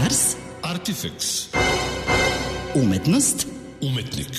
Ars. Artifex. Umetnost. Umetnik.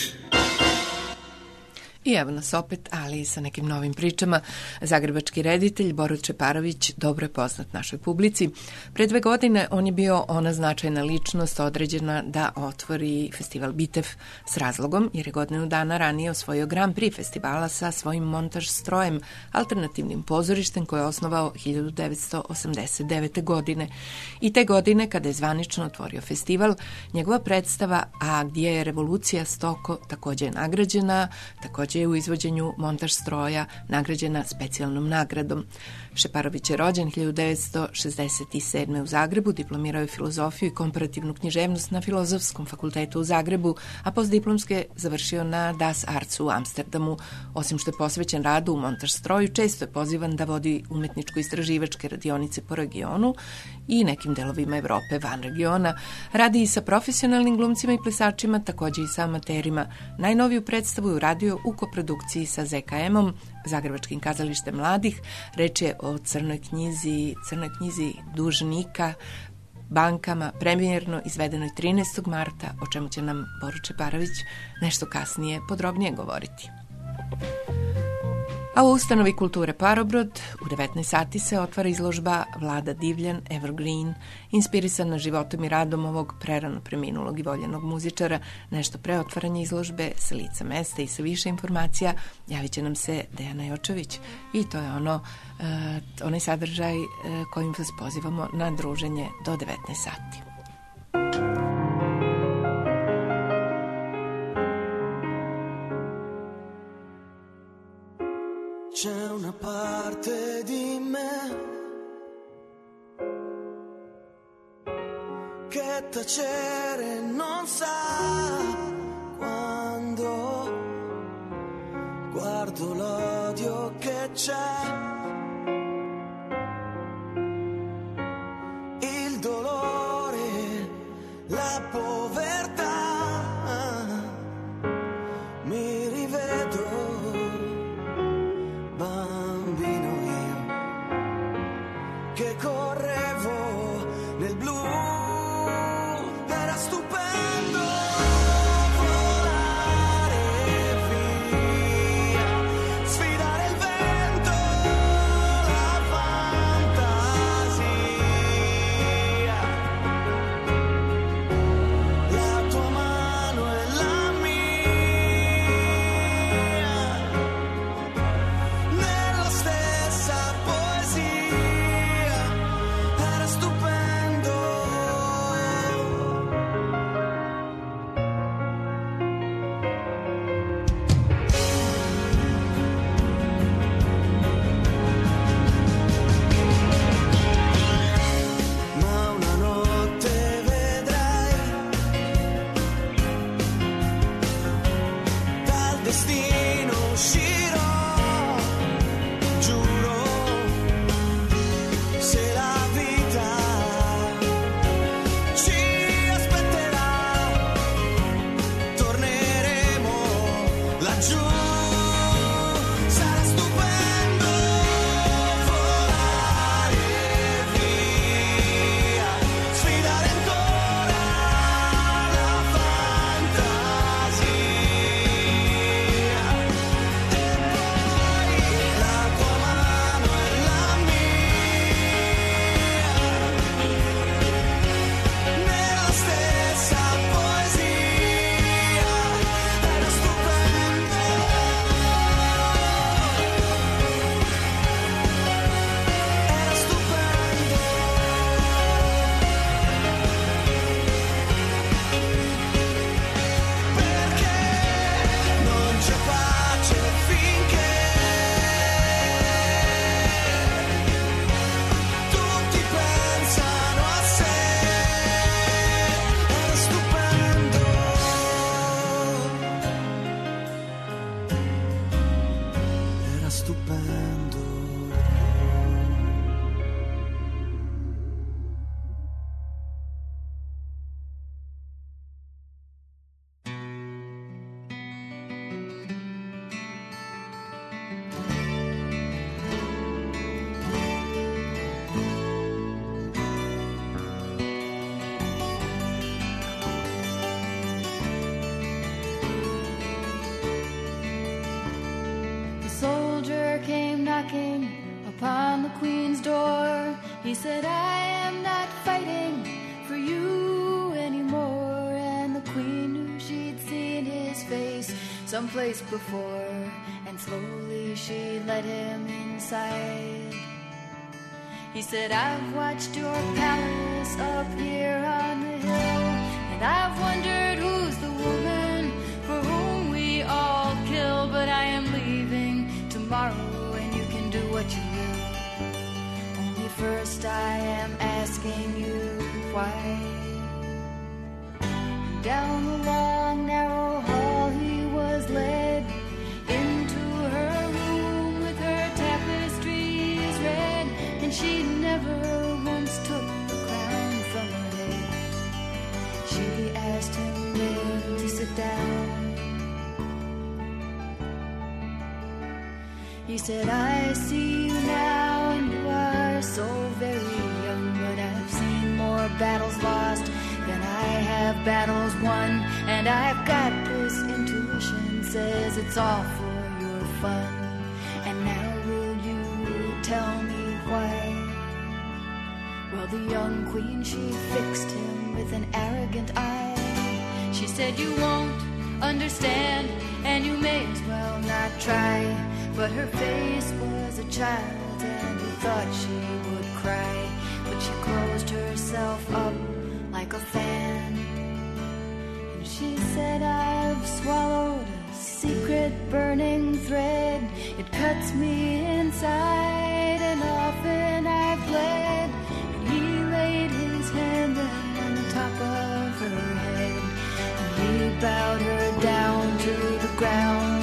I evo nas opet, ali sa nekim novim pričama. Zagrebački reditelj Borut Čeparović dobro je poznat našoj publici. Pre 2 godine on je bio ona značajna ličnost određena da otvori festival Bitev s razlogom, jer je godinu dana ranije osvojio Grand Prix festivala sa svojim montaž strojem, alternativnim pozorištem koje je osnovao 1989. godine. I te godine, kada je zvanično otvorio festival, njegova predstava A gdje je revolucija Stoko također je nagrađena, također je u izvođenju montaž stroja nagrađena specijalnom nagradom. Šeparović je rođen 1967. u Zagrebu, diplomirao je filozofiju i komparativnu književnost na Filozofskom fakultetu u Zagrebu, a postdiplomske završio na Das Artsu u Amsterdamu. Osim što je posvećen radu u montaž stroju, često je pozivan da vodi umetničko-istraživačke radionice po regionu i nekim delovima Evrope van regiona. Radi i sa profesionalnim glumcima i plesačima, također i sa amaterima. Najnoviju predstavu je uradio u koprodukciji sa ZKM-om, Zagrebačkim kazalištem mladih. Reč je o crnoj knjizi dužnika bankama, premijerno izvedenoj 13. marta, o čemu će nam Borut Čeparović nešto kasnije podrobnije govoriti. A u ustanovi kulture Parobrod u 19 sati se otvara izložba Vlada Divljan Evergreen, inspirisana životom i radom ovog prerano preminulog i voljenog muzičara. Nešto pre otvaranja izložbe sa lica mesta i sa više informacija javit će nam se Dejana Jočević i to je onaj sadržaj kojim vas pozivamo na druženje do 19 sati. C'è una parte di me che tacere non sa quando guardo l'odio che c'è, il dolore, la povertà, mi rivedo bambino io che correvo nel blu, era stupendo volare via, sfidare il vento the queen's door. He said, I am not fighting for you anymore. And the queen knew she'd seen his face someplace before, and slowly she led him inside. He said, I've watched your palace up here on the hill, and I've wondered who's the woman for whom we all kill. But I am leaving tomorrow, and you can do what you will. Only first I am asking you why. Down the long, narrow hall he was led, into her room with her tapestries red, and she never once took the crown from her head. She asked him then to sit down. He said, I see you now, and you are so very young, but I've seen more battles lost than I have battles won, and I've got this intuition, says it's all for your fun. And now will you tell me why? Well, the young queen, she fixed him with an arrogant eye. She said, you won't understand, and you may as well not try. But her face was a child, and he thought she would cry. But she closed herself up like a fan, and she said, I've swallowed a secret burning thread. It cuts me inside, and often I've bled. And he laid his hand on the top of her head, and he bowed her down to the ground.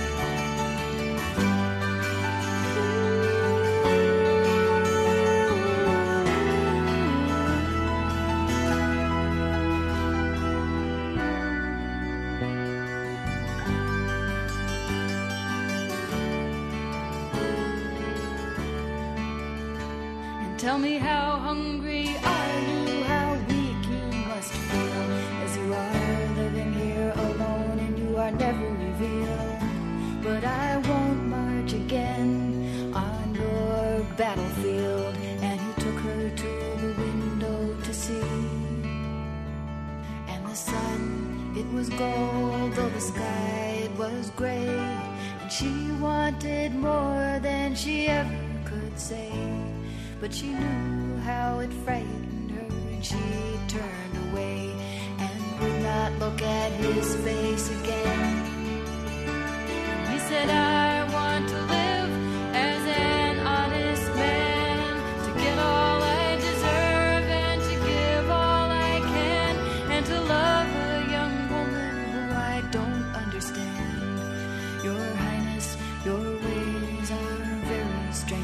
Tell me, how hungry are you? How weak you must feel, as you are living here alone and you are never revealed. But I won't march again on your battlefield. And he took her to the window to see. And the sun, it was gold, though the sky, it was gray. And she wanted more than she ever could say. But she knew how it frightened her, and she turned away and would not look at his face again. And he said, I want to live as an honest man, to get all I deserve and to give all I can, and to love a young woman who I don't understand. Your Highness, your ways are very strange.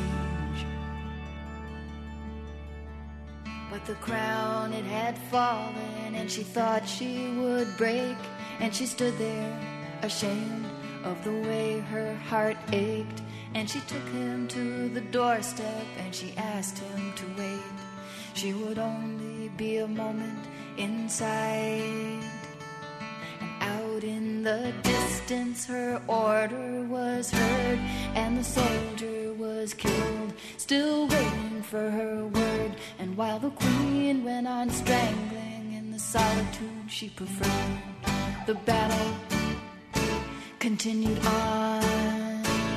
But the crown, it had fallen, and she thought she would break. And she stood there, ashamed of the way her heart ached. And she took him to the doorstep, and she asked him to wait. She would only be a moment inside. And out in the distance her order was heard, and the soldier was killed, still waiting for her word. And while the queen went on strangling in the solitude she preferred, the battle continued on.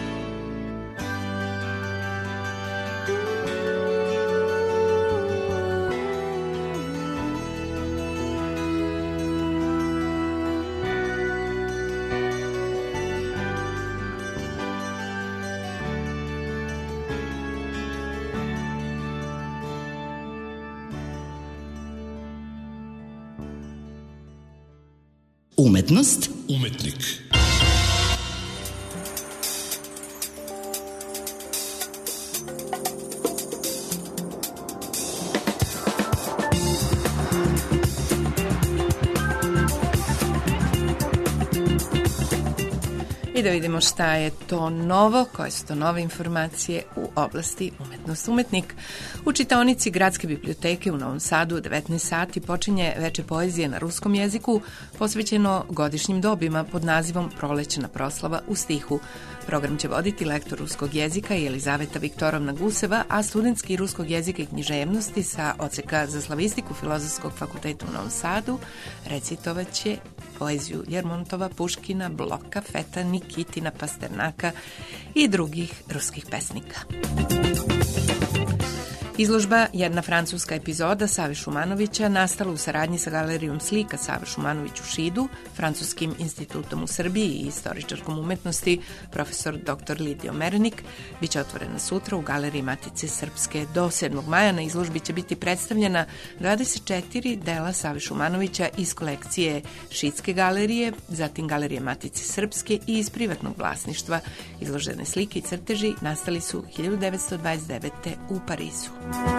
Umetnost, Umetnik. I da vidimo šta je to novo, koje su to nove informacije u oblasti umetnost umetnik. U čitaonici Gradske biblioteke u Novom Sadu u 19 sati počinje veče poezije na ruskom jeziku posvećeno godišnjim dobima pod nazivom Prolećna proslava u stihu. Program će voditi lektor ruskog jezika Jelizaveta Viktorovna Guseva, a studentski ruskog jezika i književnosti sa odseka za slavistiku Filozofskog fakulteta u Novom Sadu recitovaće poeziju Lermontova, Puškina, Bloka, Feta, Nikitina, Pasternaka i drugih ruskih pesnika. Izložba Jedna francuska epizoda Save Šumanovića nastala u saradnji sa Galerijom slika Save Šumanović u Šidu, Francuskim institutom u Srbiji i istoričarkom umetnosti profesor dr. Lidio Merenik, biće otvorena sutra u Galeriji Matice Srpske. Do 7. maja na izložbi će biti predstavljena 24 dela Save Šumanovića iz kolekcije Šidske galerije, zatim Galerije Matice Srpske i iz privatnog vlasništva. Izložene slike i crteži nastali su 1929. u Parizu.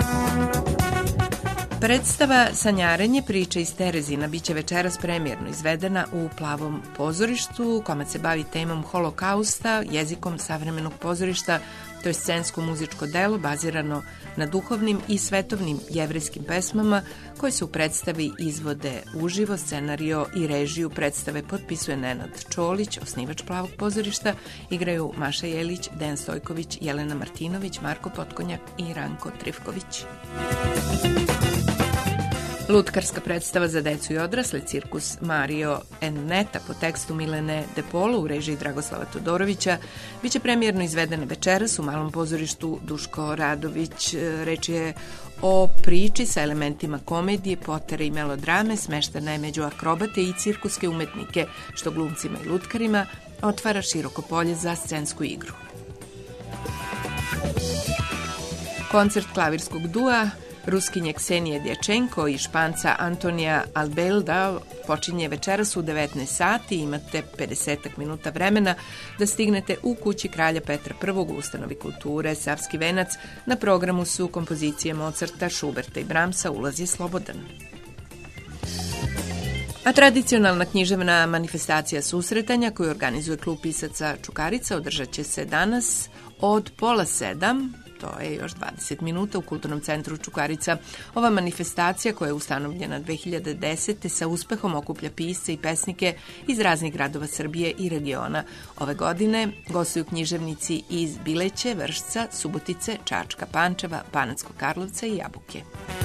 Predstava Sanjarenje, priče iz Terezina biće večeras premijerno izvedena u Plavom pozorištu. Komad se bavi temom holokausta, jezikom savremenog pozorišta. To je scensko muzičko delo bazirano na duhovnim i svetovnim jevrejskim pesmama koje se u predstavi izvode uživo. Scenario i režiju predstave potpisuje Nenad Čolić, osnivač Plavog pozorišta. Igraju Maša Jelić, Dejan Stojković, Jelena Martinović, Marko Potkonjak i Ranko Trifković. Lutkarska predstava za decu i odrasle, cirkus Mario and Neta po tekstu Milene De Polo u režiji Dragoslava Todorovića biće premijerno izvedena večeras u Malom pozorištu Duško Radović. Reč je o priči sa elementima komedije, potere i melodrame, smeštena je među akrobate i cirkuske umetnike, što glumcima i lutkarima otvara široko polje za scensku igru. Koncert klavirskog dua Ruskinje Ksenije Djačenko i Španca Antonija Albelda počinje večeras u 19 sati. Imate 50 minuta vremena da stignete u kući Kralja Petra I u ustanovi kulture Savski venac. Na programu su kompozicije Mozarta, Šuberta i Bramsa. Ulaz je slobodan. A tradicionalna književna manifestacija susretanja koju organizuje klub pisaca Čukarica održat će se danas od 6:30. To je još 20 minuta u Kulturnom centru Čukarica. Ova manifestacija, koja je ustanovljena 2010. sa uspehom okuplja pisce i pesnike iz raznih gradova Srbije i regiona. Ove godine gostuju književnici iz Bileće, Vršca, Subotice, Čačka, Pančeva, Banatskog Karlovca i Jabuke.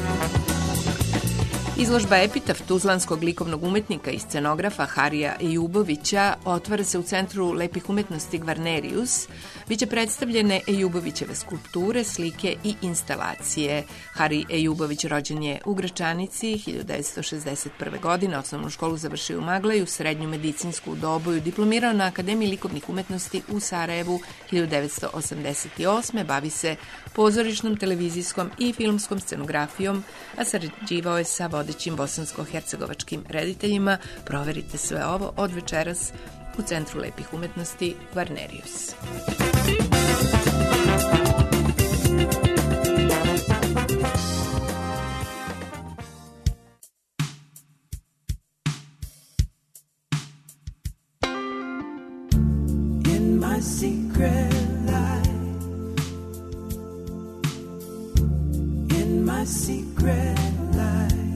Izložba Epitaf tuzlanskog likovnog umetnika i scenografa Harija Ejubovića otvara se u Centru lepih umetnosti Gvarnerius. Biće predstavljene Ejubovićeve skulpture, slike i instalacije. Hari Ejubović rođen je u Gračanici 1961. godine, osnovnu školu završio u Maglaju, srednju medicinsku u Doboju, diplomirao na Akademiji likovnih umetnosti u Sarajevu 1988. Bavi se pozorišnom, televizijskom i filmskom scenografijom, a sarađivao je sa vodećim bosansko-hercegovačkim rediteljima. Proverite sve ovo od večeras u Centru lepih umetnosti Gvarnerius. In my secret life, in my secret life,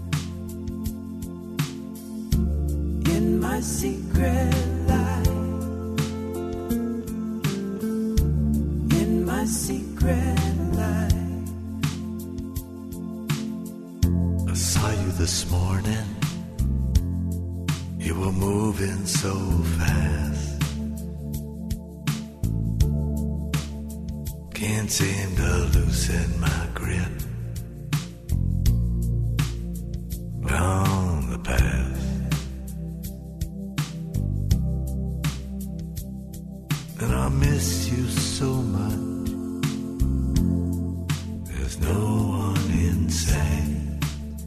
in my secret life, in my secret life. I saw you this morning, you were moving so fast. Can't seem to loosen my grip on the past. And I miss you so much. There's no one inside,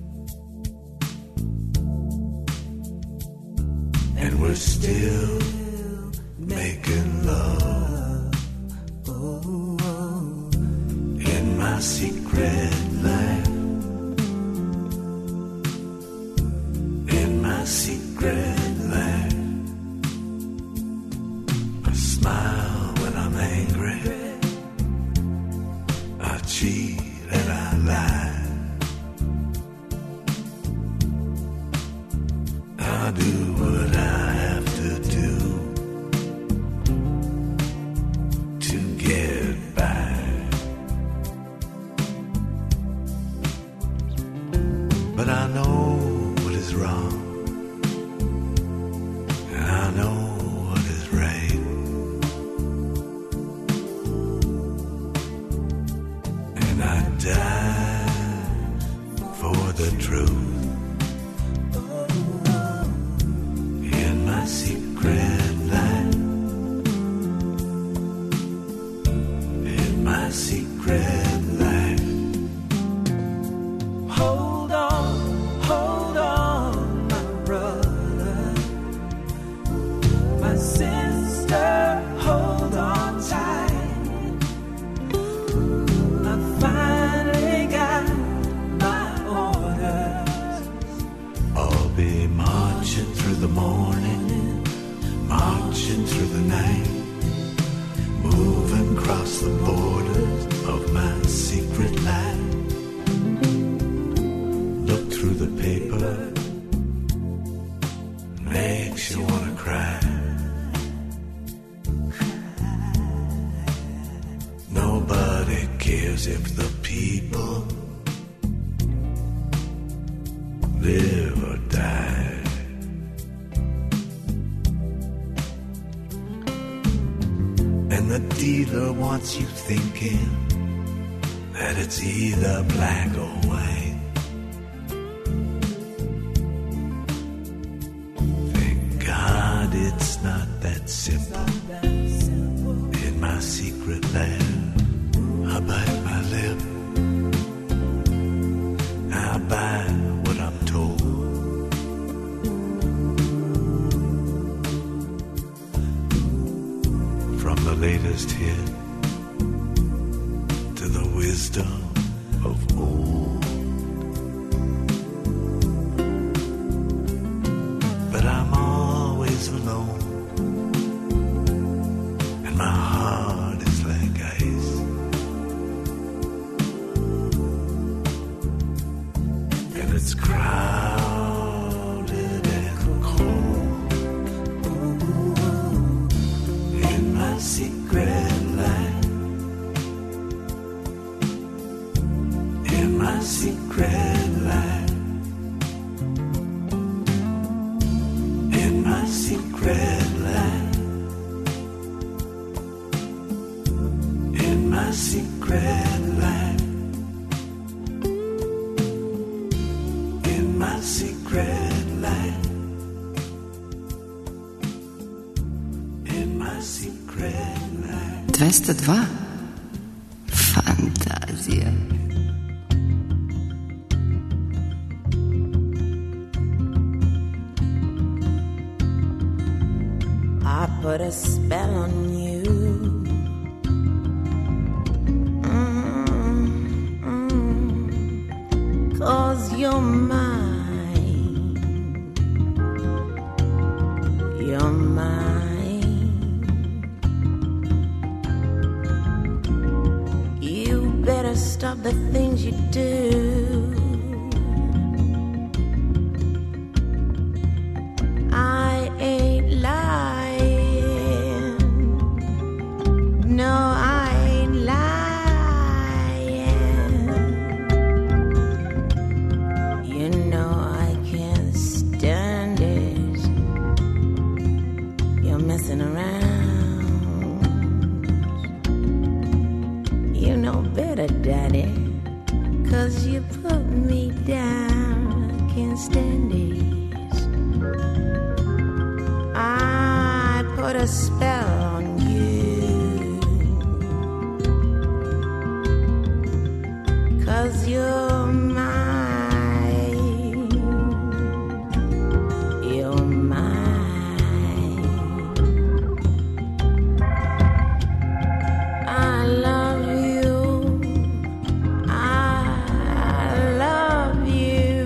and we're still making love in my secret life, in my secret life. cheat and I lie. I do what I have to do to get by. But I know what is wrong, and I know what is right. And I die for the truth. In my secret life, in my secret life. Hold on, my brother, my sister, hold on tight. I finally got my orders. I'll be marching through the morning, marching through the night, moving across the borders of my secret life. Look through the paper, makes you wanna cry. Nobody cares if the people live or die. And the dealer wants you thinking that it's either black or white. Thank God it's not that simple. In my secret land, I bite my lip. I buy what I'm told. From the latest hit to the wisdom of old. But I'm always alone, and my heart is like ice. And it's crowded and cold. In my secret life, in my secret life, in my secret life, in my secret life, in my secret life, in my secret life. 202. Fantazija. I put a spell on you. Cause you're mine. You're mine. You better stop the things you do. I ain't lying. No, I ain't lying. You know I can't stand it. You're messing around. You know better, Daddy. 'Cause you put me down. I can't stand it. I put a spell on you. 'Cause you're mine. You're mine. I love you. I love you.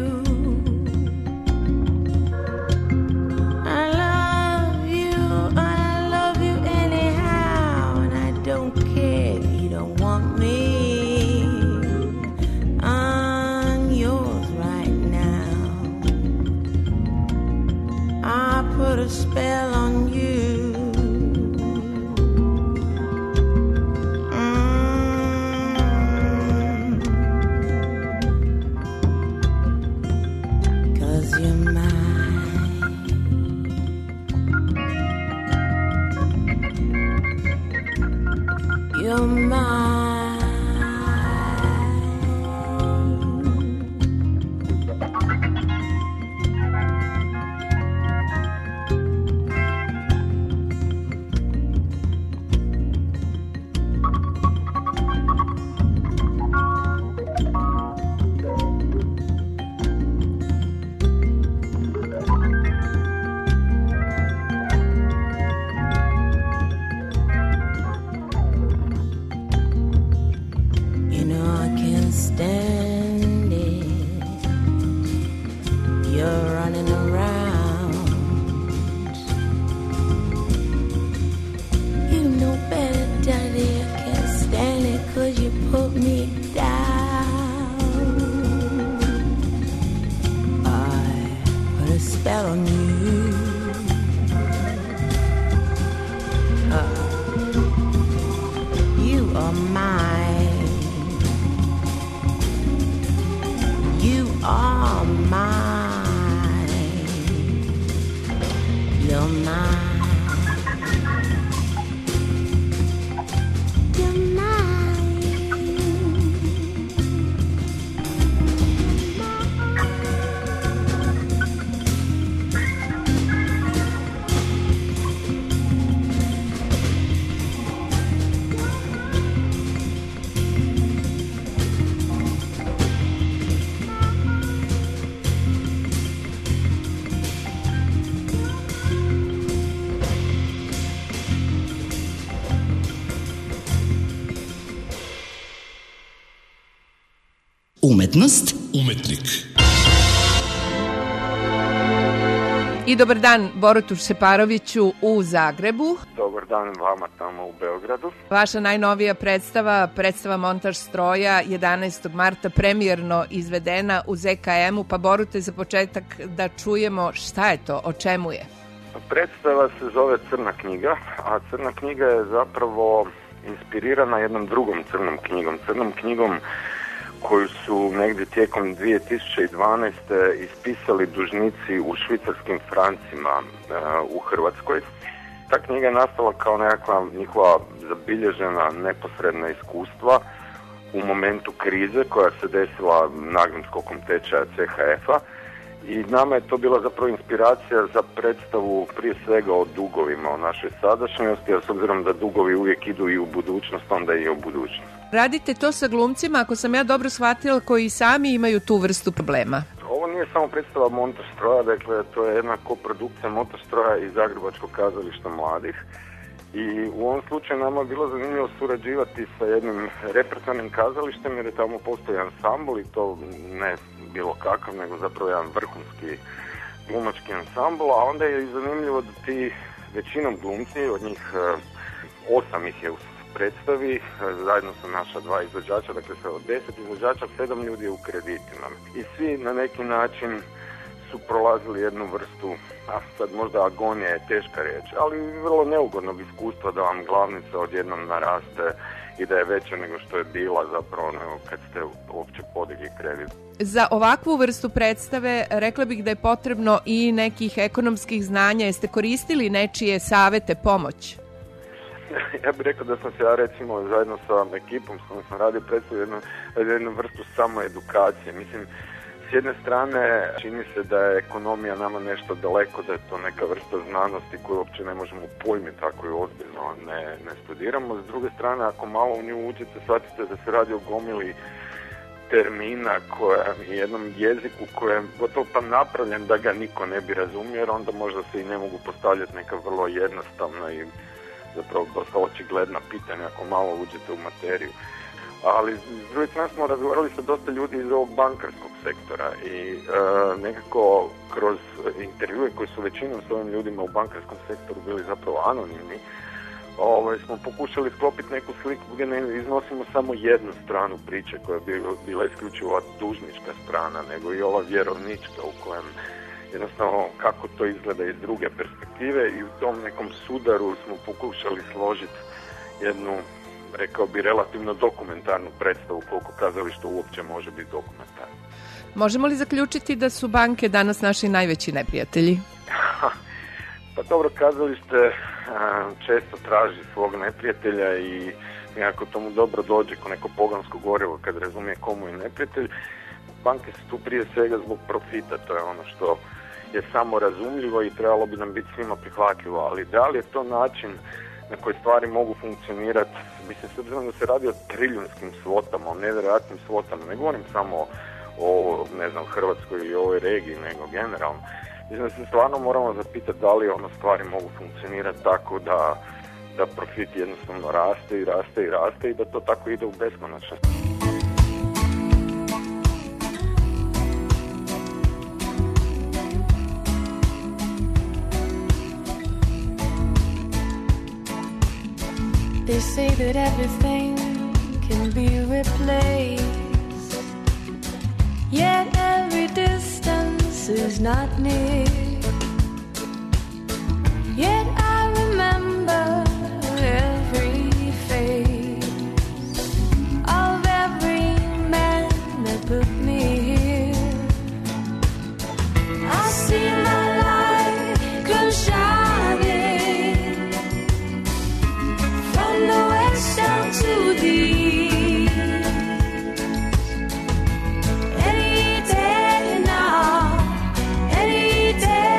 I love you. I love you anyhow. And I don't care if you don't want me. Umetnost. Umetnik. I dobar dan Borutu Šeparoviću u Zagrebu. Dobar dan vama tamo u Beogradu. Vaša najnovija predstava Montaž stroja, 11. marta premijerno izvedena u ZKM-u, pa Borute za početak da čujemo šta je to, o čemu je. Predstava se zove Crna knjiga, a Crna knjiga je zapravo inspirirana jednom drugom crnom knjigom koju su negdje tijekom 2012. ispisali dužnici u švicarskim francima u Hrvatskoj. Ta knjiga je nastala kao nekakva njihova zabilježena neposredna iskustva u momentu krize koja se desila naglim skokom tečaja CHF-a i nama je to bila zapravo inspiracija za predstavu prije svega o dugovima, o našoj sadašnjosti, a s obzirom da dugovi uvijek idu i u budućnost, onda i u budućnost. Radite to sa glumcima, ako sam ja dobro shvatila, koji sami imaju tu vrstu problema. Ovo nije samo predstava Montaž stroja, dakle to je jedna koprodukcija Montaž stroja i Zagrebačkog kazališta mladih. I u ovom slučaju nama je bilo zanimljivo surađivati sa jednim repertoarnim kazalištem jer je tamo postoji ansambl i to ne bilo kakav, nego zapravo jedan vrhunski glumački ansambl, a onda je zanimljivo da ti većinom glumci, od njih 8 ih je u predstavi, zajedno su naša 2 izvođača, dakle sa 10 izvođača 7 ljudi je u kreditima. I svi na neki način su prolazili jednu vrstu, a sad možda agonija je teška riječ, ali vrlo neugodnog iskustva da vam glavnica odjednom naraste i da je veća nego što je bila zapravo nego kad ste uopće podigli kredit. Za ovakvu vrstu predstave rekla bih da je potrebno i nekih ekonomskih znanja. Jeste koristili nečije savete, pomoć? Ja bih rekao da sam se ja recimo zajedno sa ekipom s kojom sam radio predstavu jednu vrstu samoedukacije. Mislim, s jedne strane čini se da je ekonomija nama nešto daleko, da je to neka vrsta znanosti koju uopće ne možemo pojmiti ako ju ozbiljno ne studiramo. S druge strane, ako malo u nju uđete, shvatite da se radi o gomili termina i jednom jeziku koji je gotovo pa napravljen da ga niko ne bi razumio, jer onda možda se i ne mogu postavljati neka vrlo jednostavna i zapravo dosta očigledna pitanja ako malo uđete u materiju. Ali s druge strane smo razgovarali sa dosta ljudi iz ovog bankarskog sektora i nekako kroz intervjue koji su većinom s ovim ljudima u bankarskom sektoru bili zapravo anonimni, smo pokušali sklopiti neku sliku gdje ne iznosimo samo jednu stranu priče koja je bila isključivo dužnička strana, nego i ova vjerovnička u kojem jednostavno kako to izgleda iz druge perspektive i u tom nekom sudaru smo pokušali složiti jednu, rekao bi, relativno dokumentarnu predstavu koliko kazalište uopće može biti dokumentarno. Možemo li zaključiti da su banke danas naši najveći neprijatelji? Pa dobro, kazalište često traži svog neprijatelja i nekako tomu dobro dođe ko neko pogansko gorivo kad razumije komu je neprijatelj. Banke su tu prije svega zbog profita, to je ono što je samo razumljivo i trebalo bi nam biti svima prihvatljivo, ali da li je to način na koji stvari mogu funkcionirati, mislim s obzirom da se radi o trilijunskim svotama, o nevjerojatnim svotama, ne govorim samo o, ne znam, Hrvatskoj ili ovoj regiji, nego generalno. Mislim da se stvarno moramo zapitati da li stvari mogu funkcionirati tako da profit jednostavno raste i raste i raste i da to tako ide u beskonačnost. They say that everything can be replaced, yet every distance is not near. Yet I remember every face of every man that put me here. I see my light come shining from the west down to the east. Any day now, any day.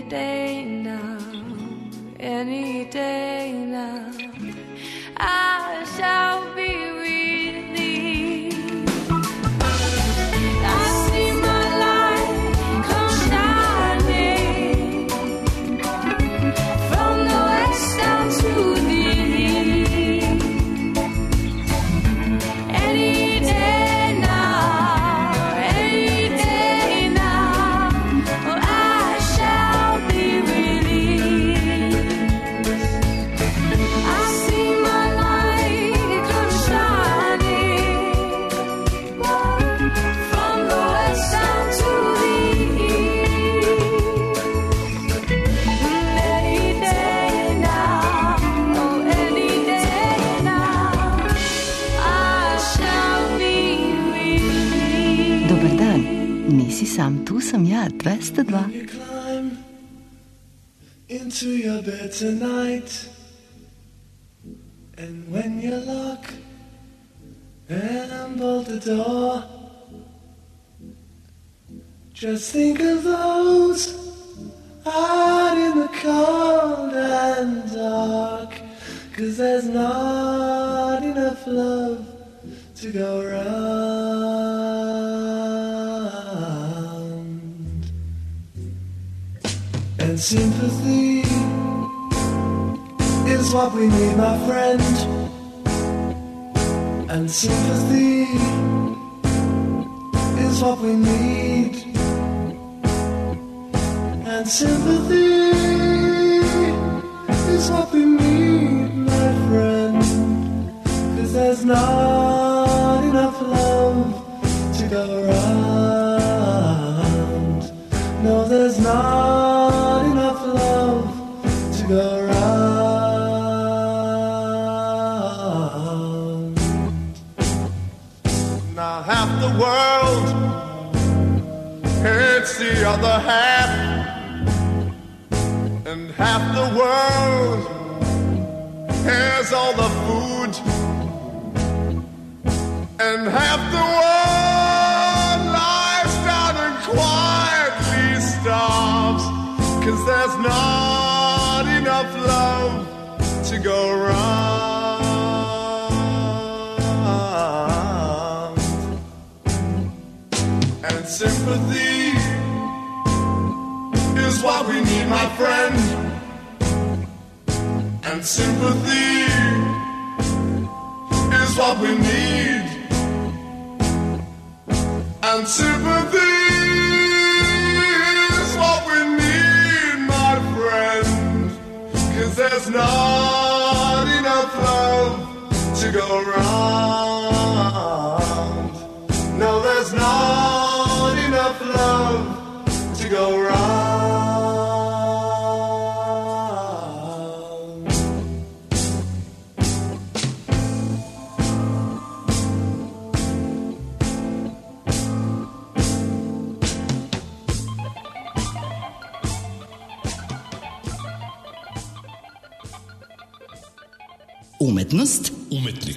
day now, any day now, I shall be relieved. I see my light come shining from the west down to the east. Any day now, any day now, oh, I shall be relieved. I see my light come shining from the west down to the east. Any day now, oh, any day now, I shall be relieved. Dobar dan, nisi sam, tu sam ja, 202. You climb into your bed tonight, and when you lock and bolt the door, just think of those out in the cold and dark, 'cause there's not enough love to go round. And sympathy is what we need, my friend. And sympathy is what we need. And sympathy is what we need, my friend. 'Cause there's not enough love to go round. No, there's not enough love to go round. Now half the world hates the other half, and half the world has all the food, and half the world lies down and quietly starves, 'cause there's not enough love to go round. And sympathy is what we need, my friend. And sympathy is what we need. And sympathy is what we need, my friend. 'Cause there's not enough love to go round. No, there's not enough love to go round. Umetnost, Umetnik.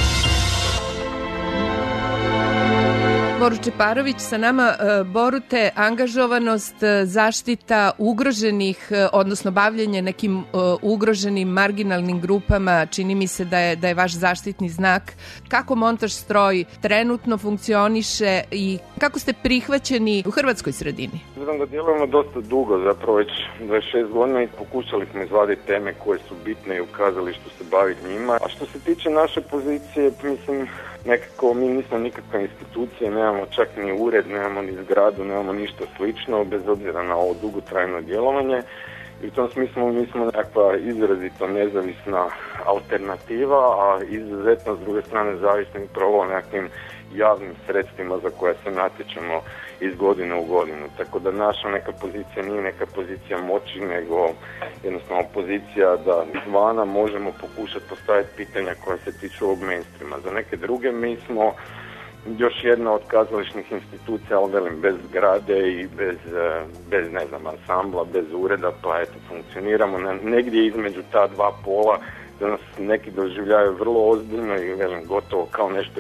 Boru Čeparović sa nama. Borute, angažovanost, zaštita ugroženih, odnosno bavljenje nekim ugroženim marginalnim grupama, čini mi se da je vaš zaštitni znak. Kako Montaž Stroj trenutno funkcioniše i kako ste prihvaćeni u hrvatskoj sredini? Znam da djelujemo dosta dugo, zapravo već 26 godina, i pokušali smo izvaditi teme koje su bitne i u kazalištu se baviti njima. A što se tiče naše pozicije, mislim, nekako mi nismo nikakva institucija, nemamo čak ni ured, nemamo ni zgradu, nemamo ništa slično, bez obzira na ovo dugotrajno djelovanje. I u tom smislu mi smo nekakva izrazito nezavisna alternativa, a izuzetno s druge strane zavisni upravo nekakvim javnim sredstvima za koje se natječemo iz godine u godinu. Tako da naša neka pozicija nije neka pozicija moći, nego jednostavno pozicija da izvana možemo pokušati postaviti pitanja koja se tiču ovog mainstreama. Za neke druge mi smo još jedna od kazališnih institucija, ali velim, bez zgrade i bez ne znam, ansambla, bez ureda, pa eto, funkcioniramo negdje između ta dva pola, da nas neki doživljaju vrlo ozbiljno i velim, gotovo kao nešto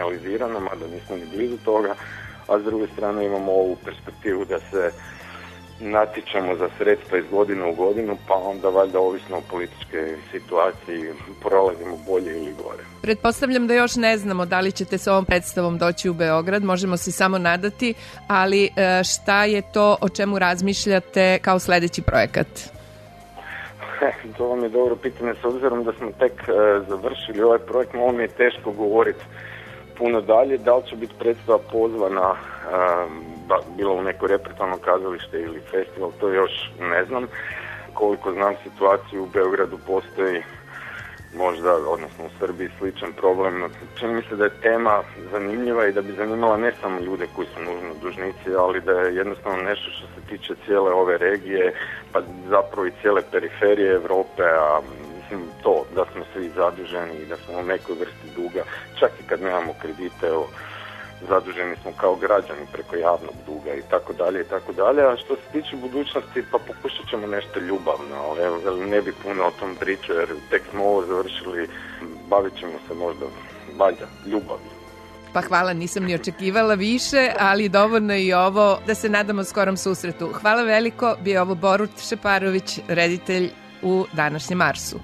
institucionalizirano, mada nismo ni blizu toga, a s druge strane imamo ovu perspektivu da se natječemo za sredstva iz godine u godinu, pa onda valjda ovisno o političkoj situaciji prolazimo bolje ili gore. Pretpostavljam da još ne znamo da li ćete s ovom predstavom doći u Beograd, možemo se samo nadati, ali šta je to o čemu razmišljate kao sledeći projekat? To vam je dobro pitanje, s obzirom da smo tek završili ovaj projekt, malo mi je teško govoriti puno dalje. Da li će biti predstava pozvana bilo u neko repertoarno kazalište ili festival, to još ne znam. Koliko znam situaciju u Beogradu postoji možda, odnosno u Srbiji, sličan problem. Čini mi se da je tema zanimljiva i da bi zanimala ne samo ljude koji su nužno dužnici, ali da je jednostavno nešto što se tiče cijele ove regije, pa zapravo i cijele periferije Evrope, a mislim to da smo svi zaduženi i da smo u nekoj vrsti duga, čak i kad nemamo kredite, zaduženi smo kao građani preko javnog duga i tako dalje i tako dalje. A što se tiče budućnosti, pa pokušat ćemo nešto ljubavno, ali ne bi puno o tom pričao jer tek smo ovo završili, bavit ćemo se možda valjda ljubavno. Pa hvala, nisam ni očekivala više, ali dovoljno i ovo da se nadamo skorom susretu. Hvala veliko, bio je ovo Borut Šeparović, reditelj u današnjem Marsu.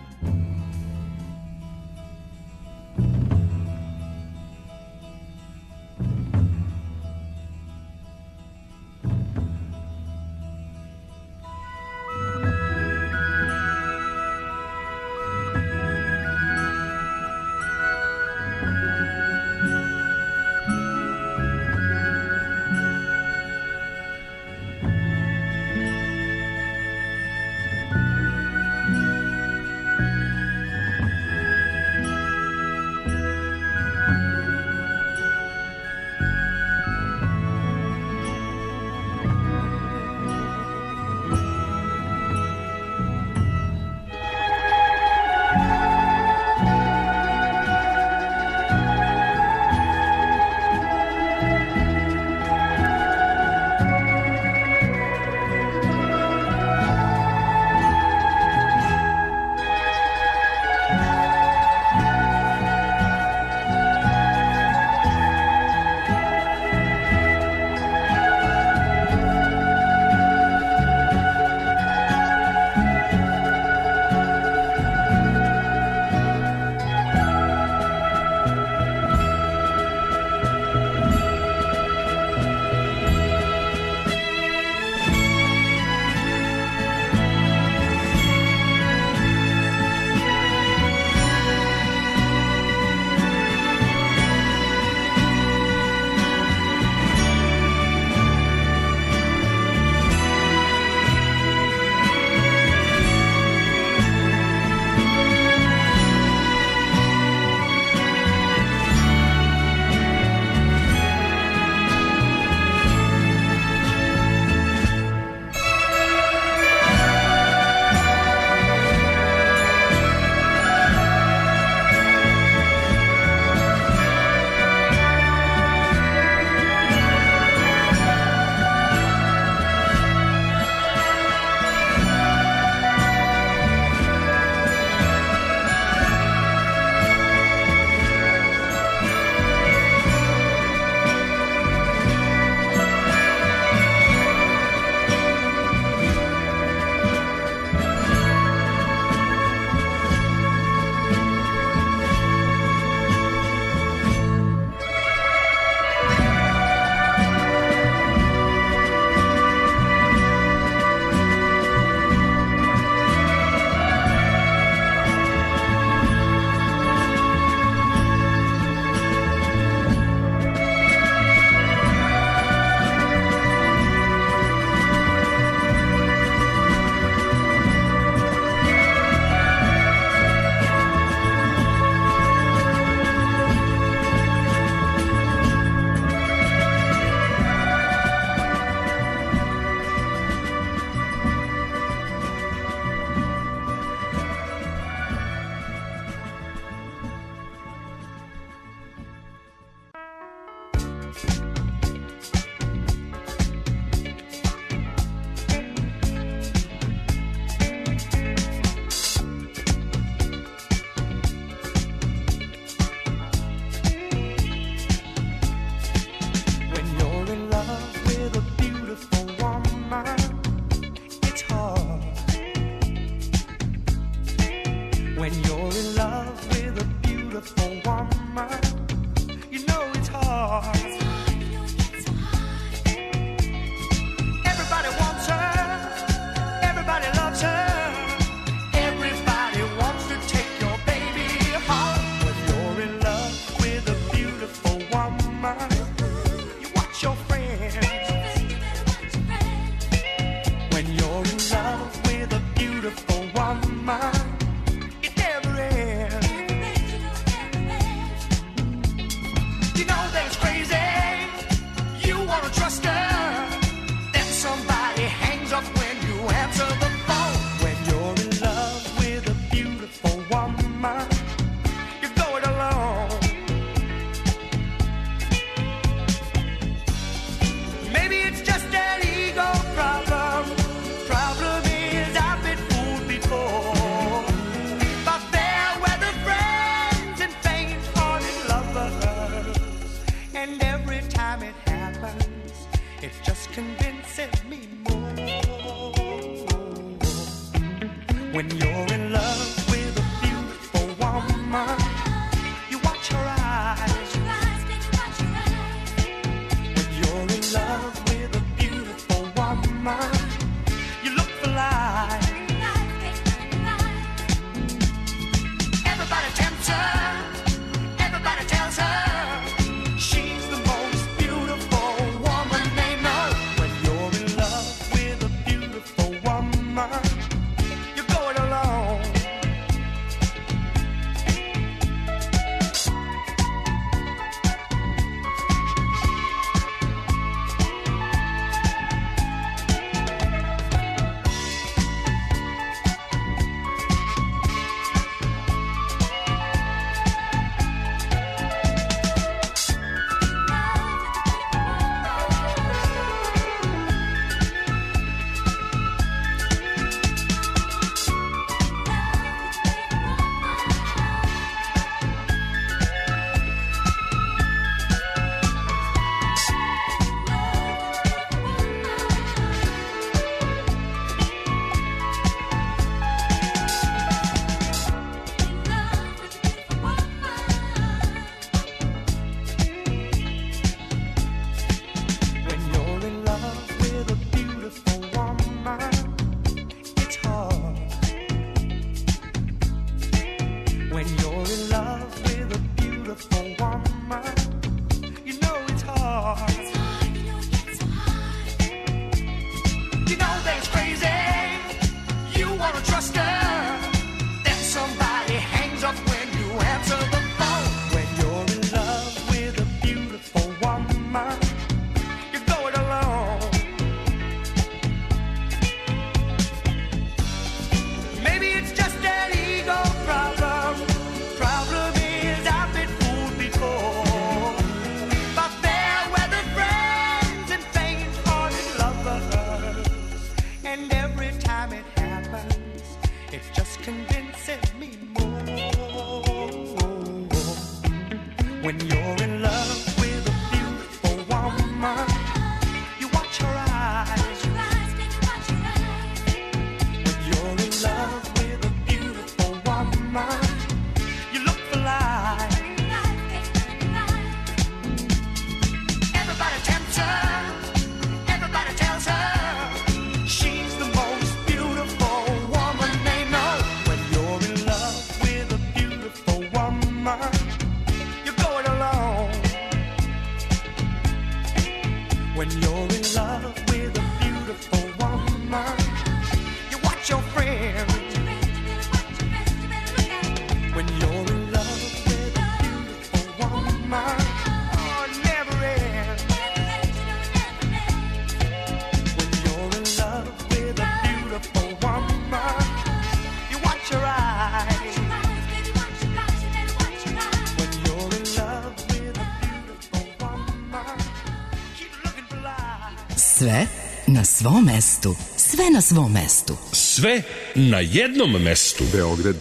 Sve na svom mestu. Sve na svom mestu. Sve na jednom mestu. Beograd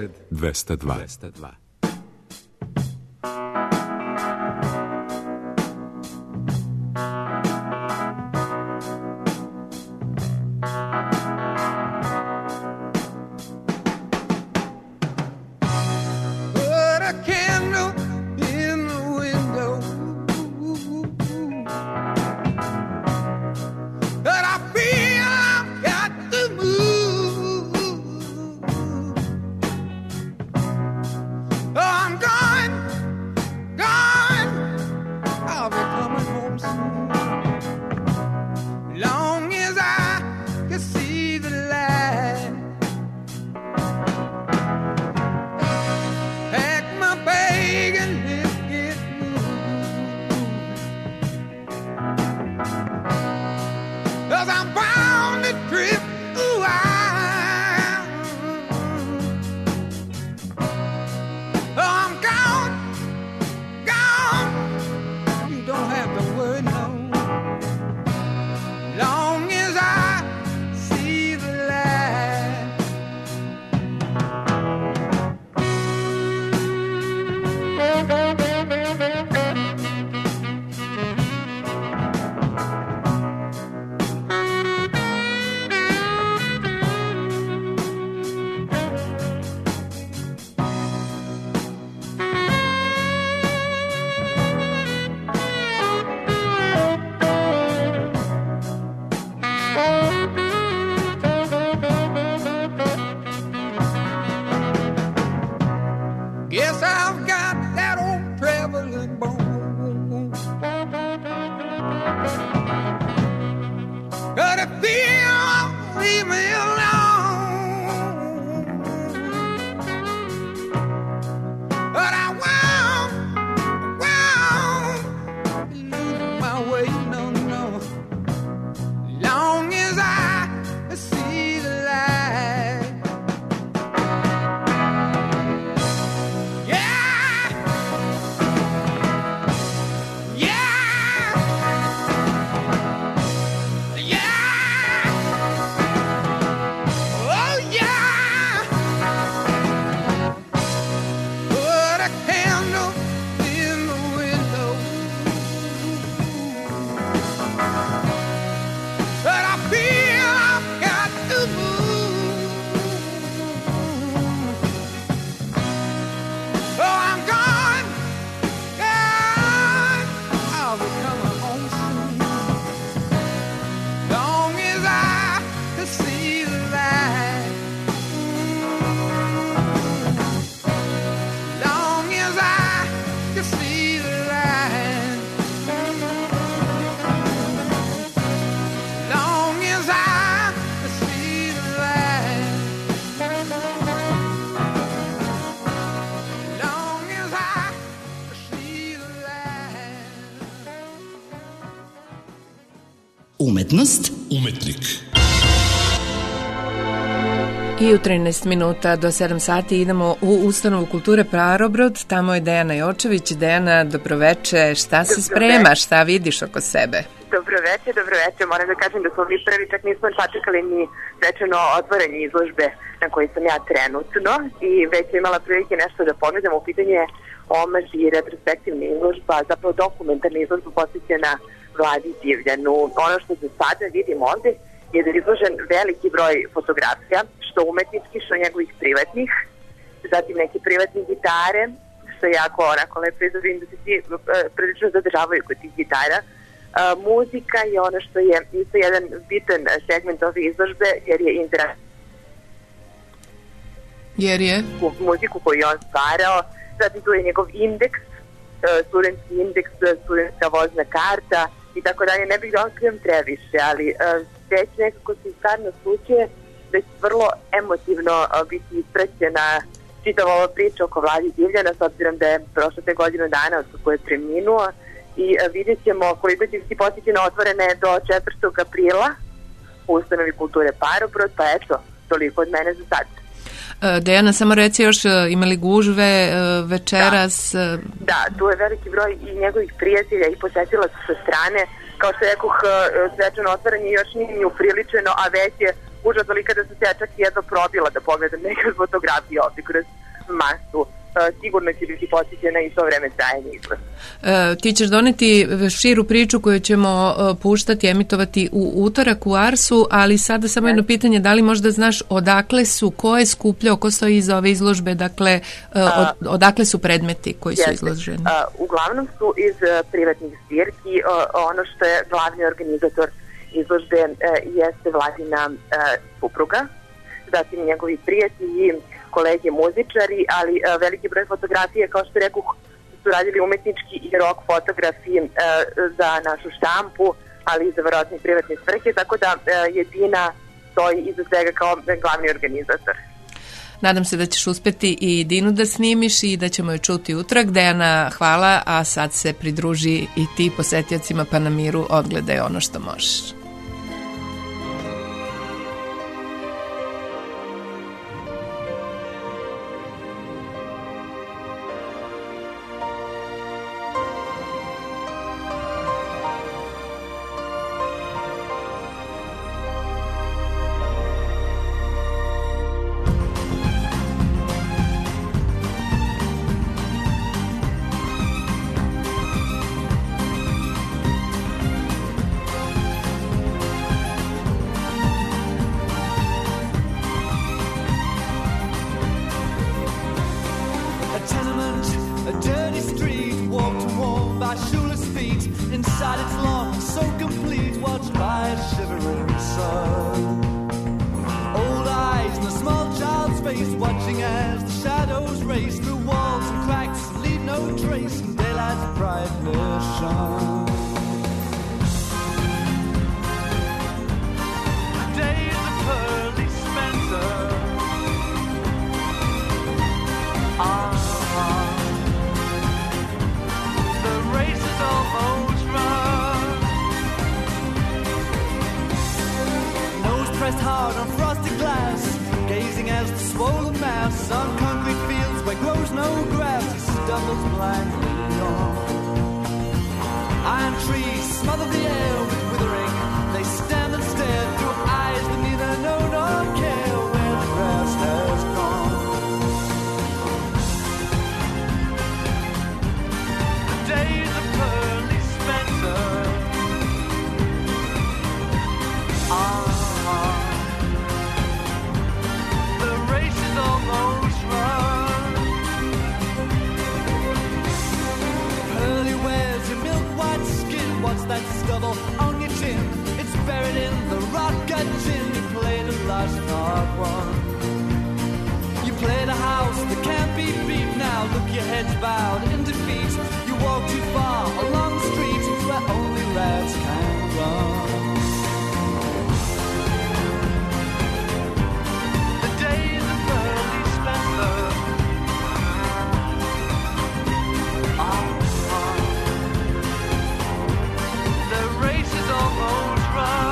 202. Put a candle Umetnost. Umetnik. I u 13 minuta do 7 sati idemo u Ustanovu kulture Parobrod. Tamo je Dejana Jočević. Dejana, dobroveče. Šta se sprema? Šta vidiš oko sebe? Dobroveče. Moram da kažem da smo mi prvi, čak nismo sačekali ni svečano otvaranje izložbe na koji sam ja trenutno i već imala prilike nešto da pogledam. U pitanju je omaž i retrospektivna izložba, zapravo dokumentarna izložba posvećena Vladi Divljanu. Ono što za sada vidim ovde je da je izložen veliki broj fotografija, što umetnički, što njegovih privatnih, zatim neke privatne gitare, što je jako onako lepo izložen, da se svi prilično zadržavaju kod tih gitara. Muzika je ono što je isto jedan bitan segment ove izložbe, jer je interaktivna. Jer je? Muziku koju je on stvarao, zatim tu je njegov indeks, studentski indeks, studentska vozna karta i tako dalje. Ne bih da otkrivam previše, ali već nekako se stvarno slučaje da će vrlo emotivno biti ispraćena čitava ova priča oko Vladi Divljana, s obzirom da je prošlo te godinu dana od kako je preminuo, i vidjet ćemo koliko će biti posjećeno. Otvorene do 4. aprila u Ustanovi kulture Parobrod, pa eto, toliko od mene za sad. Dejana, samo reci još, imali gužve večeras? Da, tu je veliki broj i njegovih prijatelja i posjetila sa strane. Kao što rekoh, svečano otvaranje još nije ni upriličeno, a već je gužva tolika da sam se ja čak jedno probila da pogledam neke fotografije ovdje kroz masu. Sigurno će biti posjećena i to vreme trajanja izložbe. Ti ćeš doneti širu priču koju ćemo puštati, emitovati u utorak u Arsu, ali sada samo jedno pitanje, da li možda znaš odakle su, ko je skupljao, ko stoji iza ove izložbe, dakle, odakle su predmeti koji su izloženi? Uglavnom su iz privatnih zbirki. Ono što je glavni organizator izložbe jeste Vladina supruga, zatim njegovi prijatelji, kolege muzičari, ali veliki broj fotografije, kao što reku, su radili umetnički i rock fotografiji za našu štampu, ali i za verovatne privatne svrhe, tako da Jedina stoji iza svega kao glavni organizator. Nadam se da ćeš uspeti i Dinu da snimiš i da ćemo je čuti utorak. Dejana, hvala, a sad se pridruži i ti posetiocima pa na miru odgledaj ono što možeš. The race is almost run.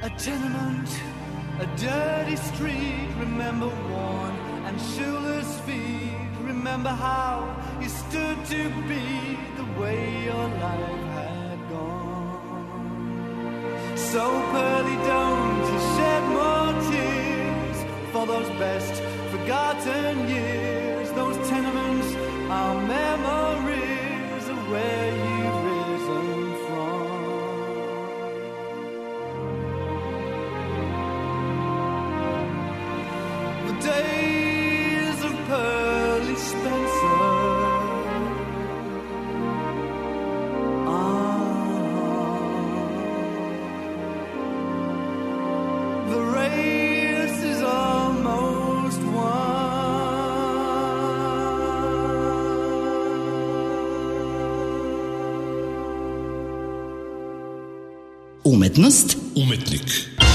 A tenement, a dirty street, remember worn and shoeless feet. Remember how you stood to be the way your life had gone. So Pearly, don't you shed more tears for those best forgotten years. Those tenements are memories of where you've risen from. The days of Pearly Spencer the race is almost won. Umetnost, Umetnik.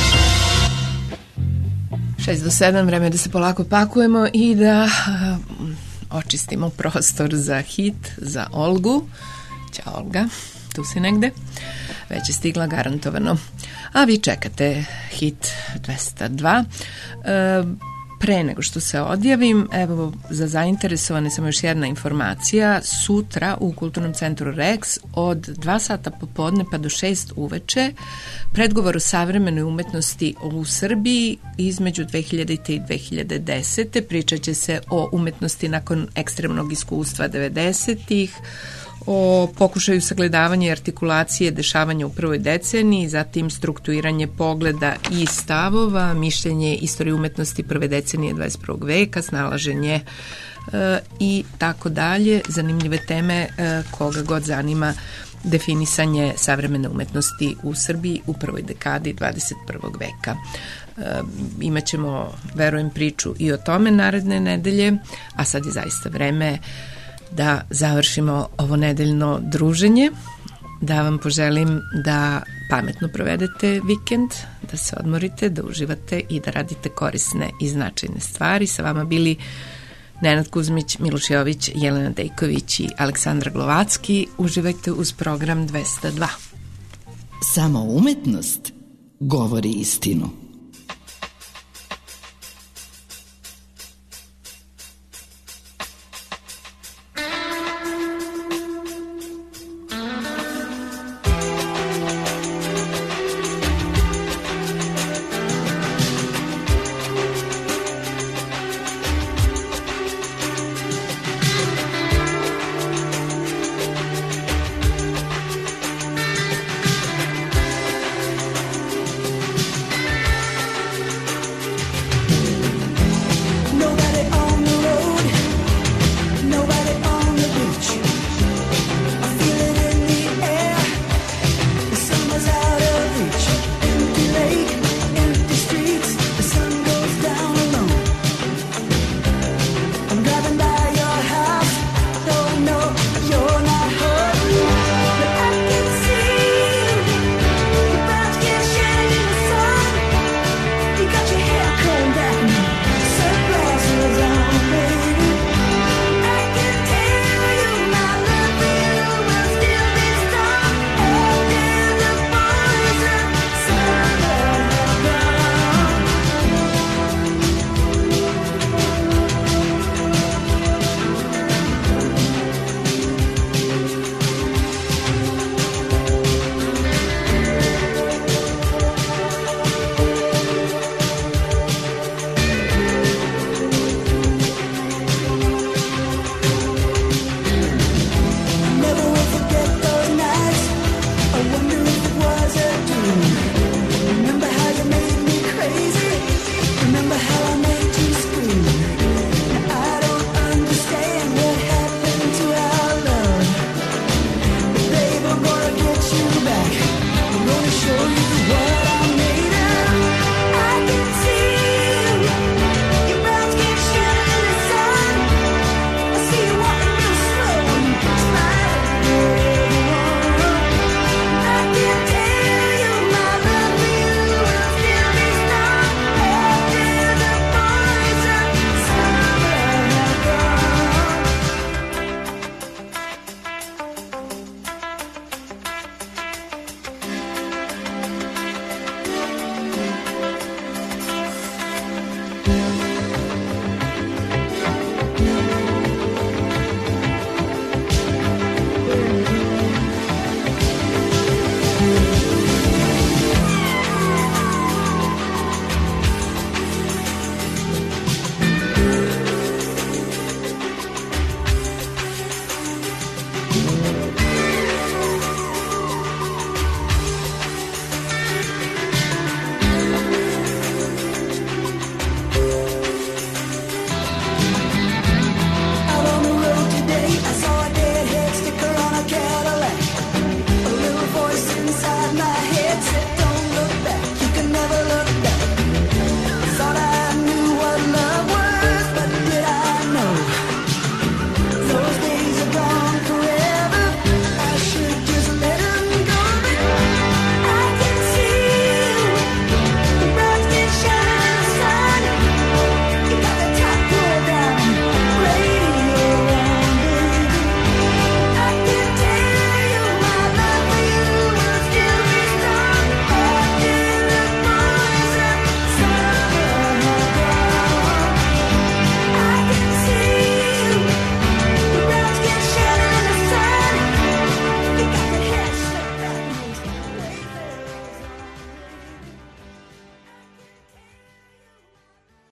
6 do 7, vreme je da se polako pakujemo i da očistimo prostor za hit, za Olgu. Ćao Olga, tu si negde. Već je stigla garantovano. A vi čekate hit 202. Pre nego što se odjavim, evo za zainteresovane samo još jedna informacija. Sutra u Kulturnom centru Rex od 2 sata popodne pa do 6 uveče predgovor o savremenoj umetnosti u Srbiji između 2000. i 2010. Pričat će se o umetnosti nakon ekstremnog iskustva 90-ih, o pokušaju sagledavanja i artikulacije dešavanja u prvoj deceniji, zatim strukturiranje pogleda i stavova, mišljenje istorije umetnosti prve decenije 21. veka, snalaženje i tako dalje. Zanimljive teme koga god zanima definisanje savremene umetnosti u Srbiji u prvoj dekadi 21. veka. Imaćemo, verujem, priču i o tome naredne nedelje, a sad je zaista vreme da završimo ovo nedeljno druženje, da vam poželim da pametno provedete vikend, da se odmorite, da uživate i da radite korisne i značajne stvari. Sa vama bili Nenad Kuzmić, Miloš Jović, Jelena Dejković i Aleksandra Glovacki. Uživajte uz program 202. Samo umetnost govori istinu.